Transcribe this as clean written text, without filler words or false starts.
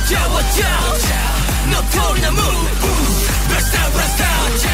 watch out, watch out. No telling the move. Blast out, blast out.